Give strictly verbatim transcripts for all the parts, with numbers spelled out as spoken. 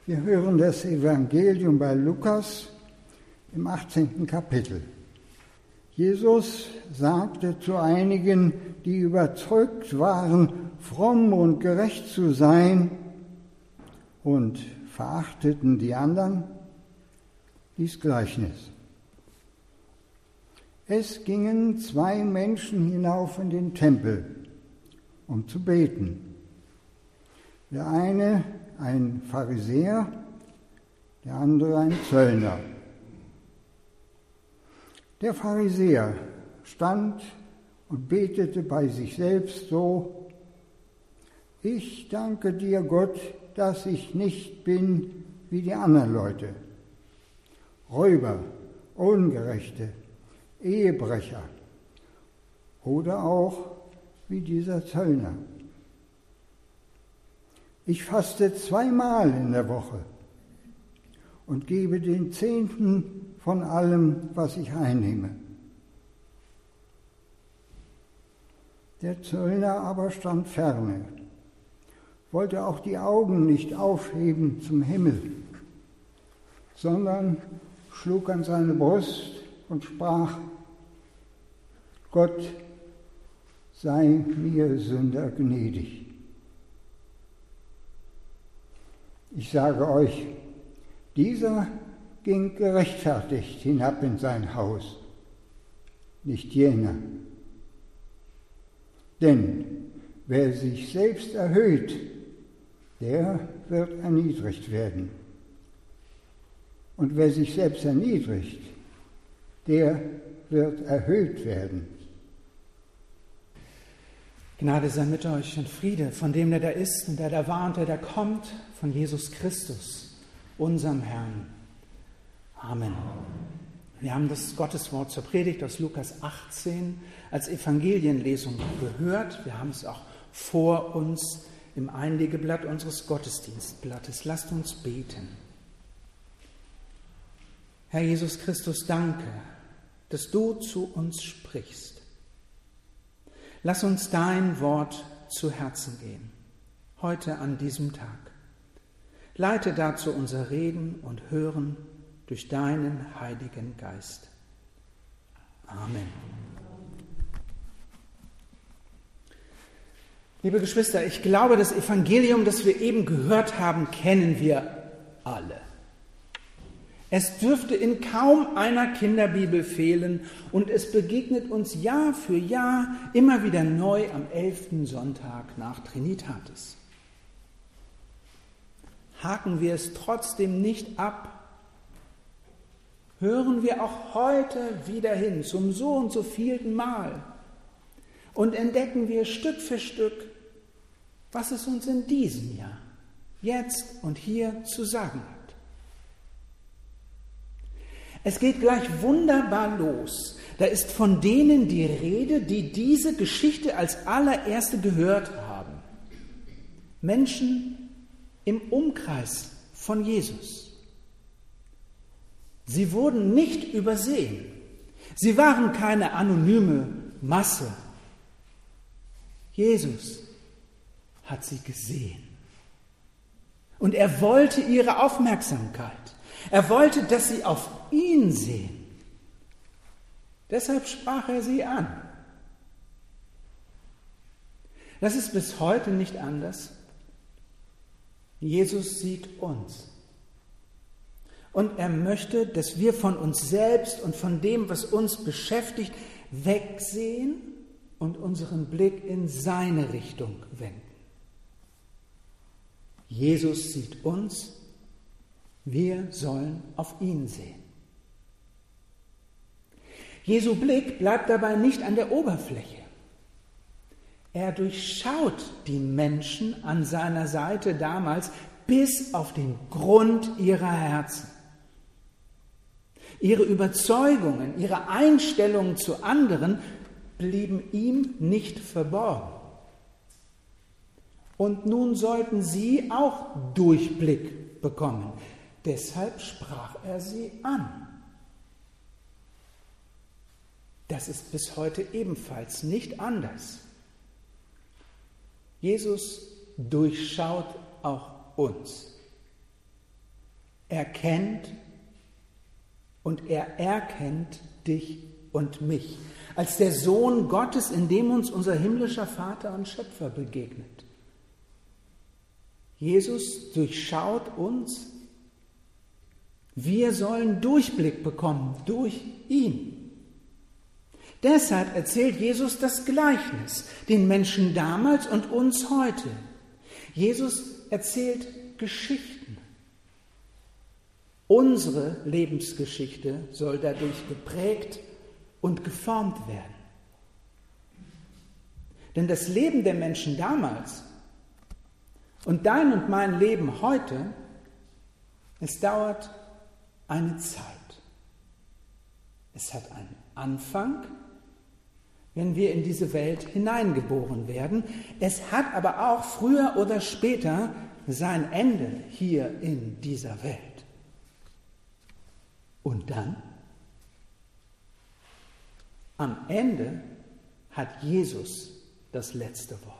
Wir hören das Evangelium bei Lukas im achtzehnten Kapitel. Jesus sagte zu einigen, die überzeugt waren, fromm und gerecht zu sein und verachteten die anderen, dies Gleichnis. Es gingen zwei Menschen hinauf in den Tempel, um zu beten. Der eine ein Pharisäer, der andere ein Zöllner. Der Pharisäer stand und betete bei sich selbst so: Ich danke dir, Gott, dass ich nicht bin wie die anderen Leute, Räuber, Ungerechte, Ehebrecher oder auch wie dieser Zöllner. Ich faste zweimal in der Woche und gebe den Zehnten von allem, was ich einnehme. Der Zöllner aber stand ferne, wollte auch die Augen nicht aufheben zum Himmel, sondern schlug an seine Brust und sprach: Gott, sei mir Sünder gnädig. Ich sage euch, dieser ging gerechtfertigt hinab in sein Haus, nicht jener. Denn wer sich selbst erhöht, der wird erniedrigt werden. Und wer sich selbst erniedrigt, der wird erhöht werden. Gnade sei mit euch und Friede von dem, der da ist und der da war und der da kommt, von Jesus Christus, unserem Herrn. Amen. Wir haben das Gotteswort zur Predigt aus Lukas achtzehn als Evangelienlesung gehört. Wir haben es auch vor uns im Einlegeblatt unseres Gottesdienstblattes. Lasst uns beten. Herr Jesus Christus, danke, dass du zu uns sprichst. Lass uns dein Wort zu Herzen gehen, heute an diesem Tag. Leite dazu unser Reden und Hören durch deinen Heiligen Geist. Amen. Liebe Geschwister, ich glaube, das Evangelium, das wir eben gehört haben, kennen wir alle. Es dürfte in kaum einer Kinderbibel fehlen und es begegnet uns Jahr für Jahr immer wieder neu am elften Sonntag nach Trinitatis. Haken wir es trotzdem nicht ab, hören wir auch heute wieder hin zum so und so vielten Mal und entdecken wir Stück für Stück, was es uns in diesem Jahr, jetzt und hier zu sagen hat. Es geht gleich wunderbar los. Da ist von denen die Rede, die diese Geschichte als allererste gehört haben. Menschen im Umkreis von Jesus. Sie wurden nicht übersehen. Sie waren keine anonyme Masse. Jesus hat sie gesehen. Und er wollte ihre Aufmerksamkeit. Er wollte, dass sie auf ihn sehen. Deshalb sprach er sie an. Das ist bis heute nicht anders. Jesus sieht uns. Und er möchte, dass wir von uns selbst und von dem, was uns beschäftigt, wegsehen und unseren Blick in seine Richtung wenden. Jesus sieht uns. Wir sollen auf ihn sehen. Jesu Blick bleibt dabei nicht an der Oberfläche. Er durchschaut die Menschen an seiner Seite damals bis auf den Grund ihrer Herzen. Ihre Überzeugungen, ihre Einstellungen zu anderen blieben ihm nicht verborgen. Und nun sollten sie auch Durchblick bekommen. Deshalb sprach er sie an. Das ist bis heute ebenfalls nicht anders. Jesus durchschaut auch uns. erkennt und er erkennt dich und mich als der Sohn Gottes, in dem uns unser himmlischer Vater und Schöpfer begegnet. Jesus durchschaut uns. Wir sollen Durchblick bekommen durch ihn. Deshalb erzählt Jesus das Gleichnis den Menschen damals und uns heute. Jesus erzählt Geschichten. Unsere Lebensgeschichte soll dadurch geprägt und geformt werden. Denn das Leben der Menschen damals und dein und mein Leben heute, es dauert eine Zeit. Es hat einen Anfang, wenn wir in diese Welt hineingeboren werden. Es hat aber auch früher oder später sein Ende hier in dieser Welt. Und dann? Am Ende hat Jesus das letzte Wort.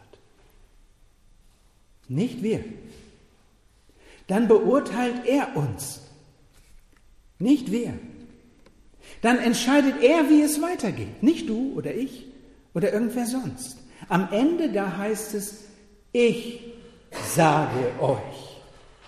Nicht wir. Dann beurteilt er uns. Nicht wir. Dann entscheidet er, wie es weitergeht. Nicht du oder ich oder irgendwer sonst. Am Ende, da heißt es, ich sage euch.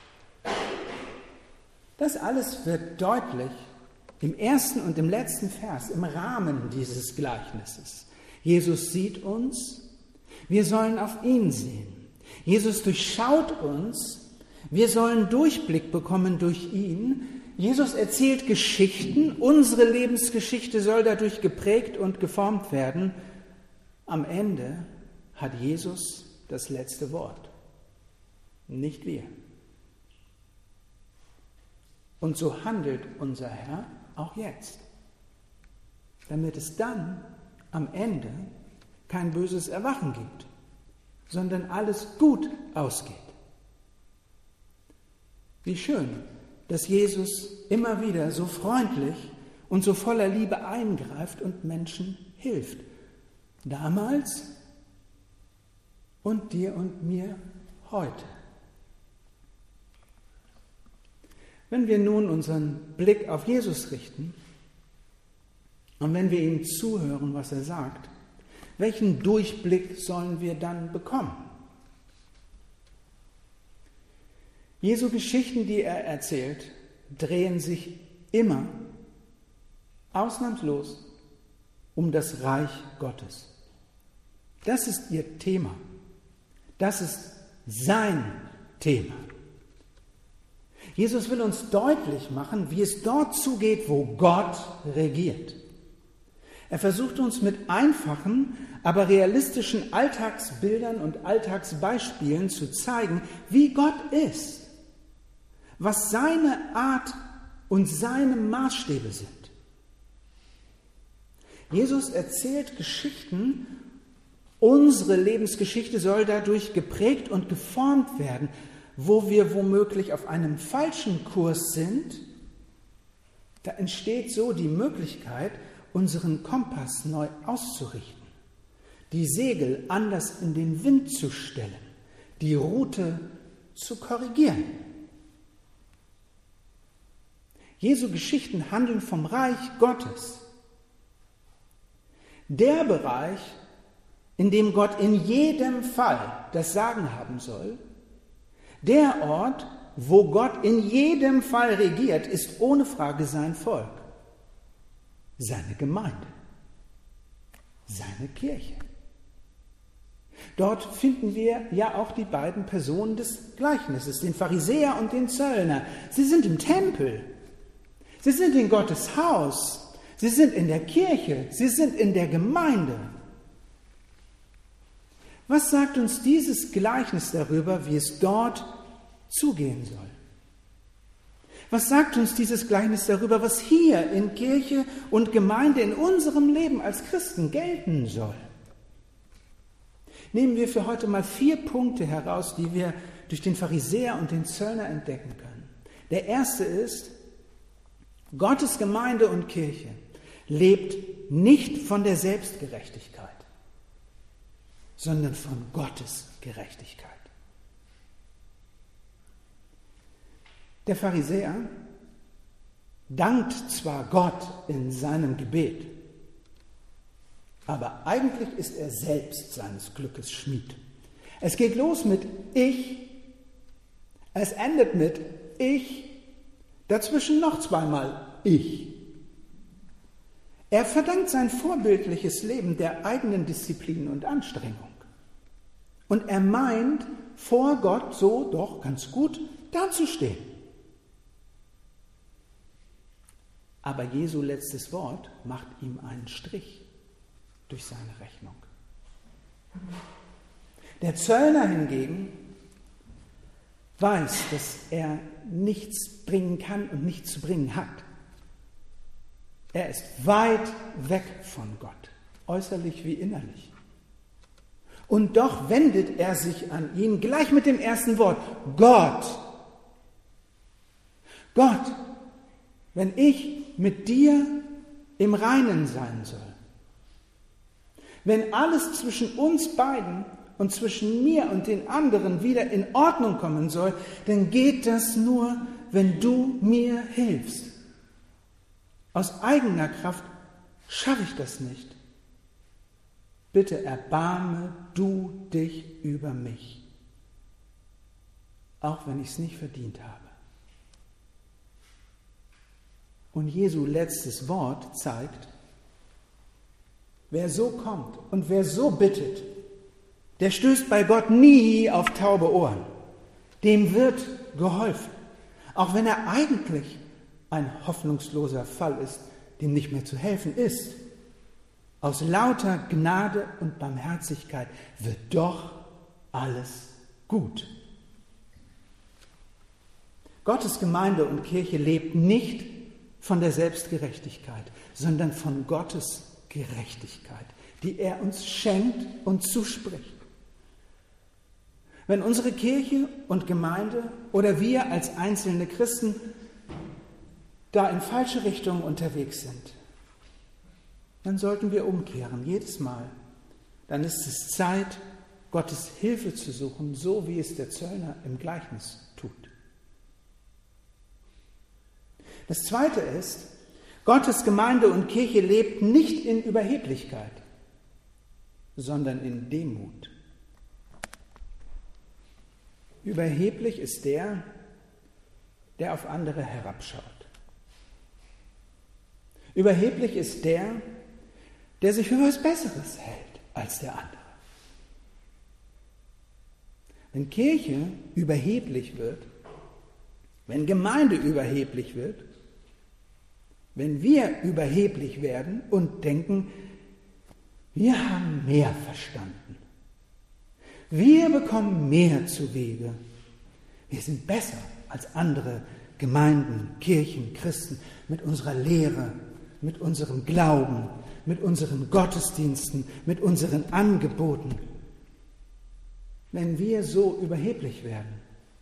Das alles wird deutlich im ersten und im letzten Vers, im Rahmen dieses Gleichnisses. Jesus sieht uns, wir sollen auf ihn sehen. Jesus durchschaut uns, wir sollen Durchblick bekommen durch ihn. Jesus erzählt Geschichten, unsere Lebensgeschichte soll dadurch geprägt und geformt werden. Am Ende hat Jesus das letzte Wort, nicht wir. Und so handelt unser Herr auch jetzt, damit es dann am Ende kein böses Erwachen gibt, sondern alles gut ausgeht. Wie schön, dass Jesus immer wieder so freundlich und so voller Liebe eingreift und Menschen hilft. Damals und dir und mir heute. Wenn wir nun unseren Blick auf Jesus richten und wenn wir ihm zuhören, was er sagt, welchen Durchblick sollen wir dann bekommen? Jesu Geschichten, die er erzählt, drehen sich immer, ausnahmslos, um das Reich Gottes. Das ist ihr Thema. Das ist sein Thema. Jesus will uns deutlich machen, wie es dort zugeht, wo Gott regiert. Er versucht uns mit einfachen, aber realistischen Alltagsbildern und Alltagsbeispielen zu zeigen, wie Gott ist, was seine Art und seine Maßstäbe sind. Jesus erzählt Geschichten, unsere Lebensgeschichte soll dadurch geprägt und geformt werden. Wo wir womöglich auf einem falschen Kurs sind, da entsteht so die Möglichkeit, unseren Kompass neu auszurichten, die Segel anders in den Wind zu stellen, die Route zu korrigieren. Jesu Geschichten handeln vom Reich Gottes. Der Bereich, in dem Gott in jedem Fall das Sagen haben soll, der Ort, wo Gott in jedem Fall regiert, ist ohne Frage sein Volk, seine Gemeinde, seine Kirche. Dort finden wir ja auch die beiden Personen des Gleichnisses, den Pharisäer und den Zöllner. Sie sind im Tempel, sie sind in Gottes Haus, sie sind in der Kirche, sie sind in der Gemeinde. Was sagt uns dieses Gleichnis darüber, wie es dort zugehen soll? Was sagt uns dieses Gleichnis darüber, was hier in Kirche und Gemeinde in unserem Leben als Christen gelten soll? Nehmen wir für heute mal vier Punkte heraus, die wir durch den Pharisäer und den Zöllner entdecken können. Der erste ist, Gottes Gemeinde und Kirche lebt nicht von der Selbstgerechtigkeit, sondern von Gottes Gerechtigkeit. Der Pharisäer dankt zwar Gott in seinem Gebet, aber eigentlich ist er selbst seines Glückes Schmied. Es geht los mit Ich, es endet mit Ich, dazwischen noch zweimal Ich. Er verdankt sein vorbildliches Leben der eigenen Disziplin und Anstrengung. Und er meint, vor Gott so doch ganz gut dazustehen. Aber Jesu letztes Wort macht ihm einen Strich durch seine Rechnung. Der Zöllner hingegen weiß, dass er nichts bringen kann und nichts zu bringen hat. Er ist weit weg von Gott, äußerlich wie innerlich. Und doch wendet er sich an ihn gleich mit dem ersten Wort, Gott. Gott, wenn ich mit dir im Reinen sein soll, wenn alles zwischen uns beiden und zwischen mir und den anderen wieder in Ordnung kommen soll, dann geht das nur, wenn du mir hilfst. Aus eigener Kraft schaffe ich das nicht. Bitte erbarme du dich über mich, auch wenn ich es nicht verdient habe. Und Jesu letztes Wort zeigt, wer so kommt und wer so bittet, der stößt bei Gott nie auf taube Ohren. Dem wird geholfen, auch wenn er eigentlich ein hoffnungsloser Fall ist, dem nicht mehr zu helfen ist. Aus lauter Gnade und Barmherzigkeit wird doch alles gut. Gottes Gemeinde und Kirche lebt nicht von der Selbstgerechtigkeit, sondern von Gottes Gerechtigkeit, die er uns schenkt und zuspricht. Wenn unsere Kirche und Gemeinde oder wir als einzelne Christen da in falsche Richtungen unterwegs sind, dann sollten wir umkehren, jedes Mal. Dann ist es Zeit, Gottes Hilfe zu suchen, so wie es der Zöllner im Gleichnis tut. Das Zweite ist, Gottes Gemeinde und Kirche lebt nicht in Überheblichkeit, sondern in Demut. Überheblich ist der, der auf andere herabschaut. Überheblich ist der, der sich für was Besseres hält als der andere. Wenn Kirche überheblich wird, wenn Gemeinde überheblich wird, wenn wir überheblich werden und denken, wir haben mehr verstanden, wir bekommen mehr zu Wege, wir sind besser als andere Gemeinden, Kirchen, Christen mit unserer Lehre, mit unserem Glauben, mit unseren Gottesdiensten, mit unseren Angeboten. Wenn wir so überheblich werden,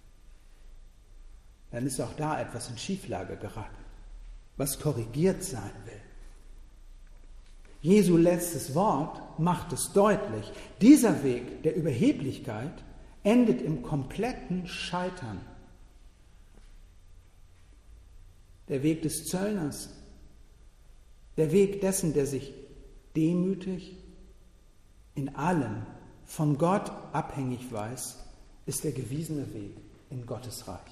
dann ist auch da etwas in Schieflage geraten, was korrigiert sein will. Jesu letztes Wort macht es deutlich. Dieser Weg der Überheblichkeit endet im kompletten Scheitern. Der Weg des Zöllners, der Weg dessen, der sich demütig in allem von Gott abhängig weiß, ist der gewiesene Weg in Gottes Reich.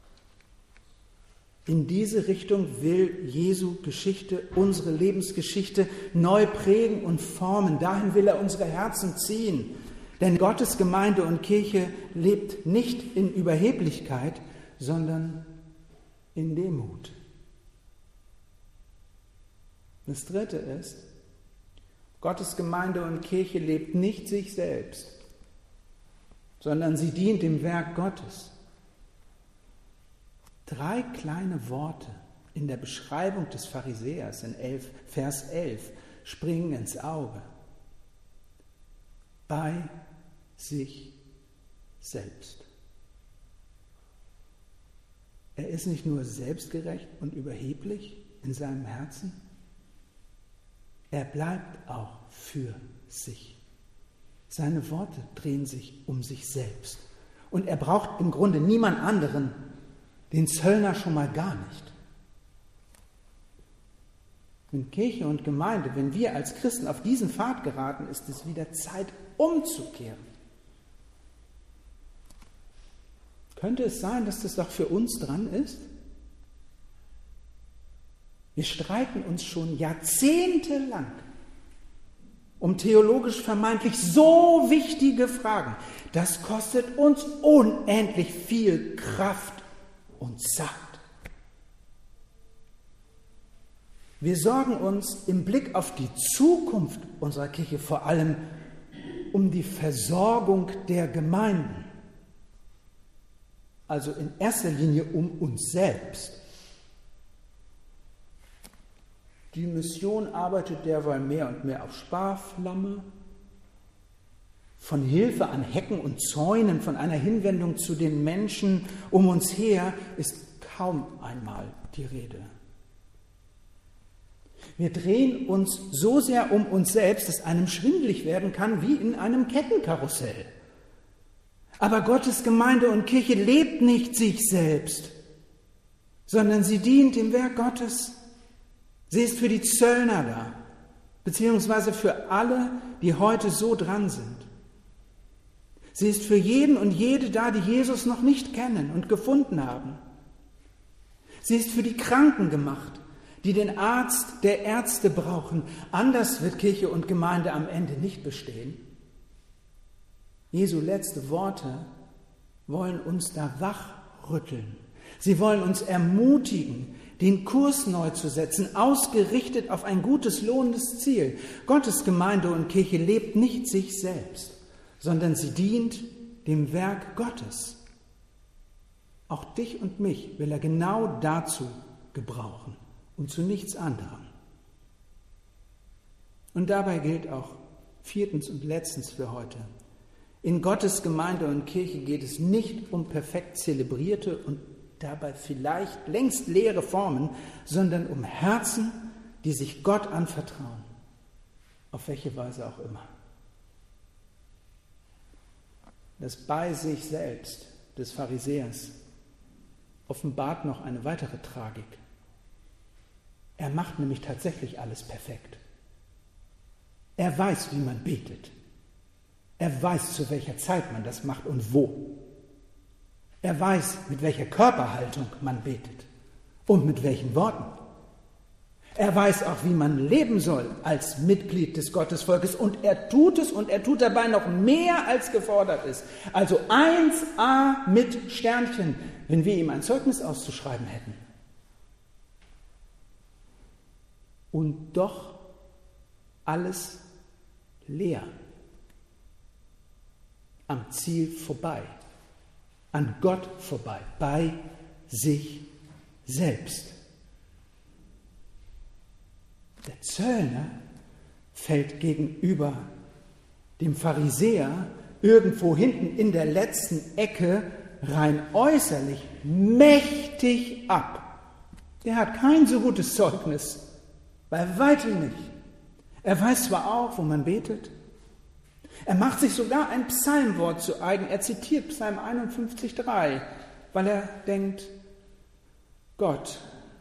In diese Richtung will Jesu Geschichte, unsere Lebensgeschichte neu prägen und formen. Dahin will er unsere Herzen ziehen. Denn Gottes Gemeinde und Kirche lebt nicht in Überheblichkeit, sondern in Demut. Das Dritte ist, Gottes Gemeinde und Kirche lebt nicht sich selbst, sondern sie dient dem Werk Gottes. Drei kleine Worte in der Beschreibung des Pharisäers in elf, Vers elf springen ins Auge. Bei sich selbst. Er ist nicht nur selbstgerecht und überheblich in seinem Herzen, er bleibt auch für sich. Seine Worte drehen sich um sich selbst. Und er braucht im Grunde niemand anderen, den Zöllner schon mal gar nicht. Wenn Kirche und Gemeinde, wenn wir als Christen auf diesen Pfad geraten, ist es wieder Zeit, umzukehren. Könnte es sein, dass das doch für uns dran ist? Wir streiten uns schon jahrzehntelang um theologisch vermeintlich so wichtige Fragen. Das kostet uns unendlich viel Kraft und Zeit. Wir sorgen uns im Blick auf die Zukunft unserer Kirche vor allem um die Versorgung der Gemeinden. Also in erster Linie um uns selbst. Die Mission arbeitet derweil mehr und mehr auf Sparflamme. Von Hilfe an Hecken und Zäunen, von einer Hinwendung zu den Menschen um uns her ist kaum einmal die Rede. Wir drehen uns so sehr um uns selbst, dass einem schwindelig werden kann wie in einem Kettenkarussell. Aber Gottes Gemeinde und Kirche lebt nicht sich selbst, sondern sie dient dem Werk Gottes. Sie ist für die Zöllner da, beziehungsweise für alle, die heute so dran sind. Sie ist für jeden und jede da, die Jesus noch nicht kennen und gefunden haben. Sie ist für die Kranken gemacht, die den Arzt der Ärzte brauchen. Anders wird Kirche und Gemeinde am Ende nicht bestehen. Jesu letzte Worte wollen uns da wachrütteln. Sie wollen uns ermutigen, den Kurs neu zu setzen, ausgerichtet auf ein gutes, lohnendes Ziel. Gottes Gemeinde und Kirche lebt nicht sich selbst, sondern sie dient dem Werk Gottes. Auch dich und mich will er genau dazu gebrauchen und zu nichts anderem. Und dabei gilt auch viertens und letztens für heute: In Gottes Gemeinde und Kirche geht es nicht um perfekt zelebrierte und dabei vielleicht längst leere Formen, sondern um Herzen, die sich Gott anvertrauen, auf welche Weise auch immer. Das bei sich selbst des Pharisäers offenbart noch eine weitere Tragik. Er macht nämlich tatsächlich alles perfekt. Er weiß, wie man betet. Er weiß, zu welcher Zeit man das macht und wo. Er weiß, mit welcher Körperhaltung man betet und mit welchen Worten. Er weiß auch, wie man leben soll als Mitglied des Gottesvolkes, und er tut es, und er tut dabei noch mehr, als gefordert ist. Also eins a mit Sternchen, wenn wir ihm ein Zeugnis auszuschreiben hätten. Und doch alles leer, am Ziel vorbei, an Gott vorbei, bei sich selbst. Der Zöllner fällt gegenüber dem Pharisäer irgendwo hinten in der letzten Ecke rein äußerlich mächtig ab. Der hat kein so gutes Zeugnis, bei weitem nicht. Er weiß zwar auch, wo man betet, er macht sich sogar ein Psalmwort zu eigen. Er zitiert Psalm einundfünfzig drei, weil er denkt: Gott,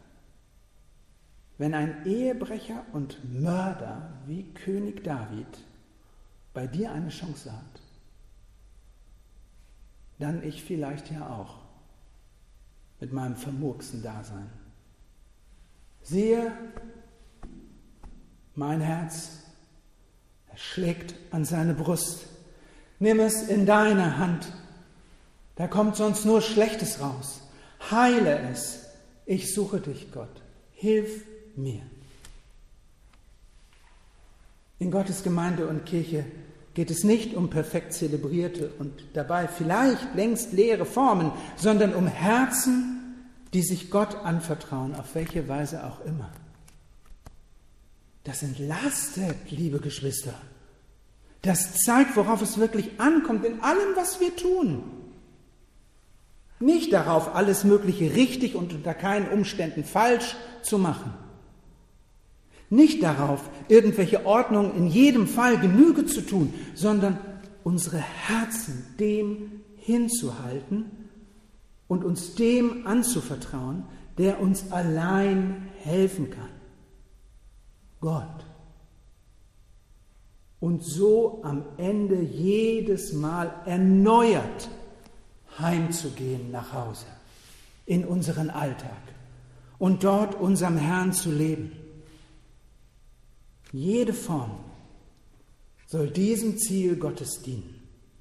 wenn ein Ehebrecher und Mörder wie König David bei dir eine Chance hat, dann ich vielleicht ja auch mit meinem vermurksten Dasein. Siehe, mein Herz, er schlägt an seine Brust. Nimm es in deine Hand. Da kommt sonst nur Schlechtes raus. Heile es. Ich suche dich, Gott. Hilf mir. In Gottes Gemeinde und Kirche geht es nicht um perfekt zelebrierte und dabei vielleicht längst leere Formen, sondern um Herzen, die sich Gott anvertrauen, auf welche Weise auch immer. Das entlastet, liebe Geschwister. Das zeigt, worauf es wirklich ankommt in allem, was wir tun. Nicht darauf, alles Mögliche richtig und unter keinen Umständen falsch zu machen. Nicht darauf, irgendwelche Ordnungen in jedem Fall Genüge zu tun, sondern unsere Herzen dem hinzuhalten und uns dem anzuvertrauen, der uns allein helfen kann. Gott. Und so am Ende jedes Mal erneuert heimzugehen nach Hause, in unseren Alltag und dort unserem Herrn zu leben. Jede Form soll diesem Ziel Gottes dienen.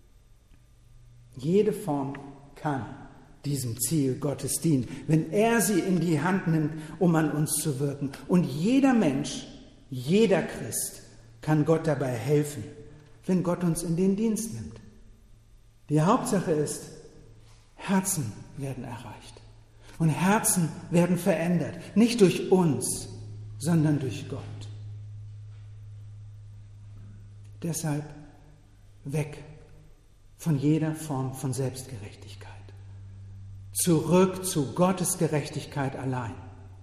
Jede Form kann diesem Ziel Gottes dienen, wenn er sie in die Hand nimmt, um an uns zu wirken. Und jeder Mensch, jeder Christ kann Gott dabei helfen, wenn Gott uns in den Dienst nimmt. Die Hauptsache ist, Herzen werden erreicht und Herzen werden verändert, nicht durch uns, sondern durch Gott. Deshalb weg von jeder Form von Selbstgerechtigkeit. Zurück zu Gottes Gerechtigkeit allein.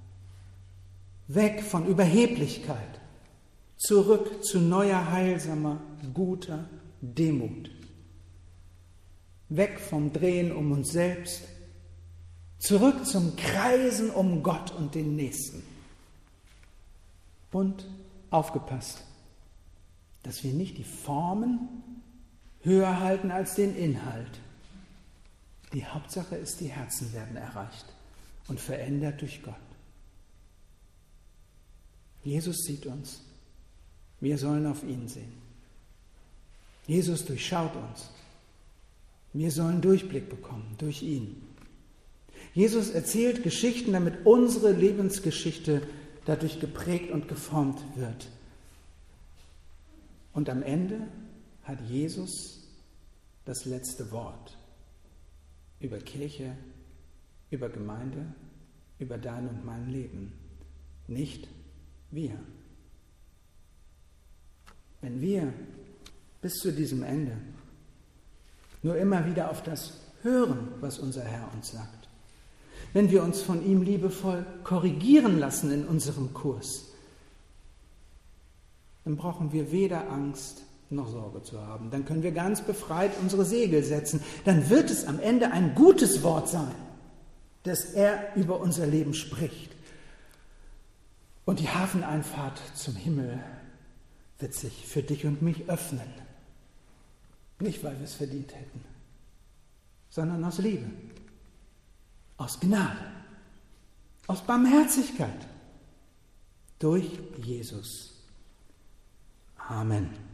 Weg von Überheblichkeit. Zurück zu neuer, heilsamer, guter Demut. Weg vom Drehen um uns selbst. Zurück zum Kreisen um Gott und den Nächsten. Und aufgepasst, dass wir nicht die Formen höher halten als den Inhalt. Die Hauptsache ist, die Herzen werden erreicht und verändert durch Gott. Jesus sieht uns. Wir sollen auf ihn sehen. Jesus durchschaut uns. Wir sollen Durchblick bekommen durch ihn. Jesus erzählt Geschichten, damit unsere Lebensgeschichte dadurch geprägt und geformt wird. Und am Ende hat Jesus das letzte Wort über Kirche, über Gemeinde, über dein und mein Leben. Nicht wir. Wenn wir bis zu diesem Ende nur immer wieder auf das hören, was unser Herr uns sagt, wenn wir uns von ihm liebevoll korrigieren lassen in unserem Kurs, dann brauchen wir weder Angst noch Sorge zu haben. Dann können wir ganz befreit unsere Segel setzen. Dann wird es am Ende ein gutes Wort sein, das er über unser Leben spricht. Und die Hafeneinfahrt zum Himmel wird sich für dich und mich öffnen. Nicht, weil wir es verdient hätten, sondern aus Liebe, aus Gnade, aus Barmherzigkeit, durch Jesus. Amen.